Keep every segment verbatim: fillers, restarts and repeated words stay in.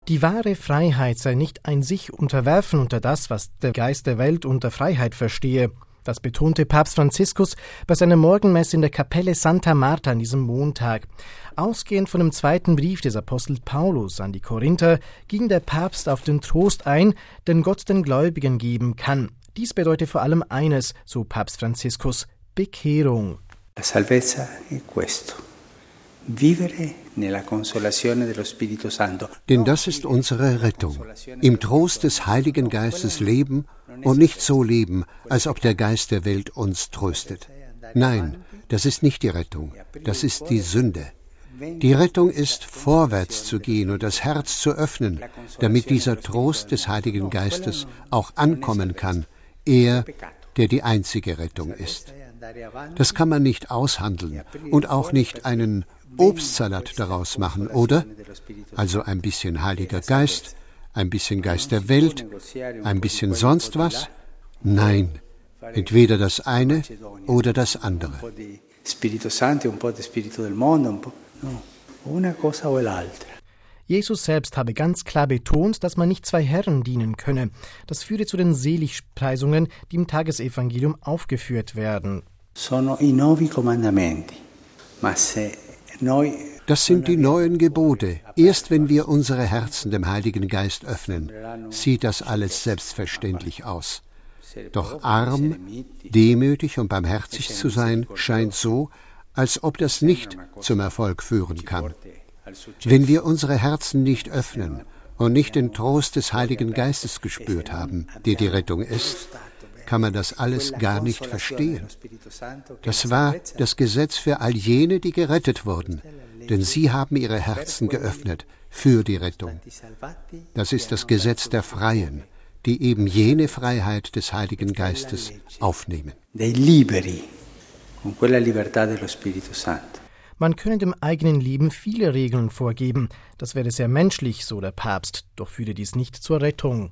Die wahre Freiheit sei nicht ein sich unterwerfen unter das, was der Geist der Welt unter Freiheit verstehe. Das betonte Papst Franziskus bei seiner Morgenmesse in der Kapelle Santa Marta an diesem Montag. Ausgehend von dem zweiten Brief des Apostels Paulus an die Korinther ging der Papst auf den Trost ein, den Gott den Gläubigen geben kann. Dies bedeutet vor allem eines, so Papst Franziskus: Bekehrung. La salvezza è questo. Vivere nella consolazione dello Spirito Santo. Denn das ist unsere Rettung. Im Trost des Heiligen Geistes leben und nicht so leben, als ob der Geist der Welt uns tröstet. Nein, das ist nicht die Rettung, das ist die Sünde. Die Rettung ist, vorwärts zu gehen und das Herz zu öffnen, damit dieser Trost des Heiligen Geistes auch ankommen kann, er, der die einzige Rettung ist. Das kann man nicht aushandeln und auch nicht einen Obstsalat daraus machen, oder? Also ein bisschen Heiliger Geist, ein bisschen Geist der Welt, ein bisschen sonst was? Nein, entweder das eine oder das andere. Jesus selbst habe ganz klar betont, dass man nicht zwei Herren dienen könne. Das führe zu den Seligpreisungen, die im Tagesevangelium aufgeführt werden. Sono i nuovi comandamenti, ma se Das sind die neuen Gebote. Erst wenn wir unsere Herzen dem Heiligen Geist öffnen, sieht das alles selbstverständlich aus. Doch arm, demütig und barmherzig zu sein, scheint so, als ob das nicht zum Erfolg führen kann. Wenn wir unsere Herzen nicht öffnen und nicht den Trost des Heiligen Geistes gespürt haben, der die Rettung ist, kann man das alles gar nicht verstehen. Das war das Gesetz für all jene, die gerettet wurden, denn sie haben ihre Herzen geöffnet für die Rettung. Das ist das Gesetz der Freien, die eben jene Freiheit des Heiligen Geistes aufnehmen. Man könne dem eigenen Leben viele Regeln vorgeben. Das wäre sehr menschlich, so der Papst, doch führe dies nicht zur Rettung.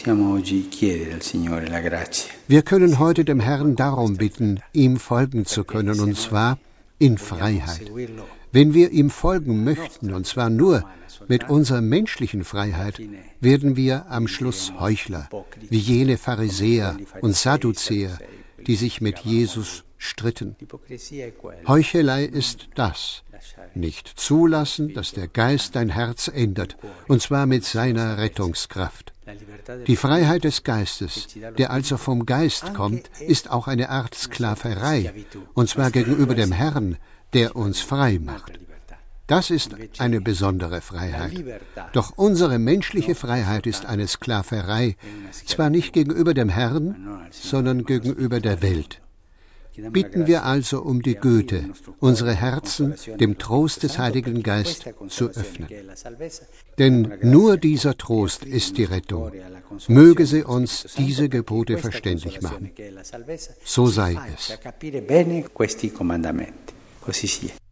Wir können heute dem Herrn darum bitten, ihm folgen zu können, und zwar in Freiheit. Wenn wir ihm folgen möchten, und zwar nur mit unserer menschlichen Freiheit, werden wir am Schluss Heuchler, wie jene Pharisäer und Sadduzäer, die sich mit Jesus stritten. Heuchelei ist das: Nicht zulassen, dass der Geist dein Herz ändert, und zwar mit seiner Rettungskraft. Die Freiheit des Geistes, der also vom Geist kommt, ist auch eine Art Sklaverei, und zwar gegenüber dem Herrn, der uns frei macht. Das ist eine besondere Freiheit. Doch unsere menschliche Freiheit ist eine Sklaverei, zwar nicht gegenüber dem Herrn, sondern gegenüber der Welt. Bitten wir also um die Güte, unsere Herzen dem Trost des Heiligen Geistes zu öffnen. Denn nur dieser Trost ist die Rettung. Möge sie uns diese Gebote verständlich machen. So sei es.